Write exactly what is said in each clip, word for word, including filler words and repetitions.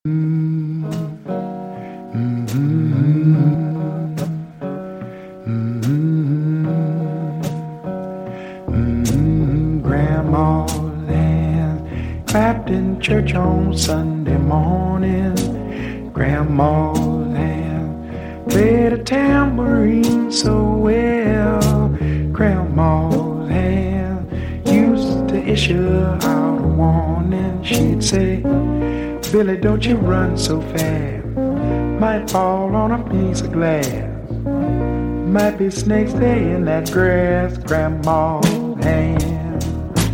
Mm-hmm. Mm-hmm. Mm-hmm. Grandma's hands clapped in church on Sunday morning. Grandma's hands played a tambourine so well. Grandma's hands used to issue out a warning. She'd say, "Billy, don't you run so fast. Might fall on a piece of glass. Might be snakes stay in that grass." Grandma's hand.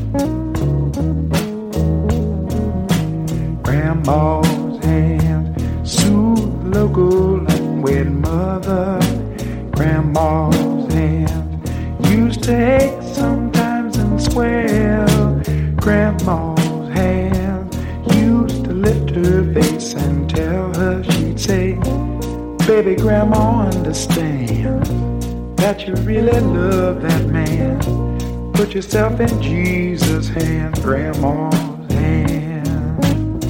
Grandma's hand soothed local and wed mother. Grandma's hand used to ache sometimes and swell. Grandma's hand used to lift her face and tell her, she'd say, "Baby, Grandma understands that you really love that man. Put yourself in Jesus' hands." Grandma's hand.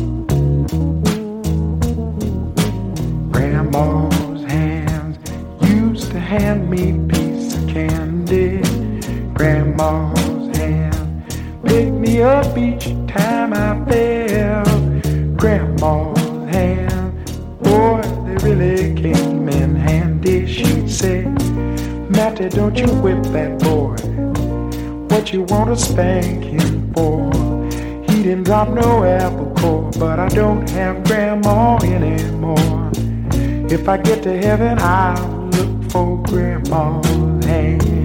Grandma's hands used to hand me a piece of candy. Grandma's hand picked me up each time I fell. Grandma's hand, boy, they really came in handy. She'd say, "Matty, don't you whip that boy. What you want to spank him for? He didn't drop no apple core, but I don't have Grandma anymore. If I get to heaven, I'll look for Grandma's hand."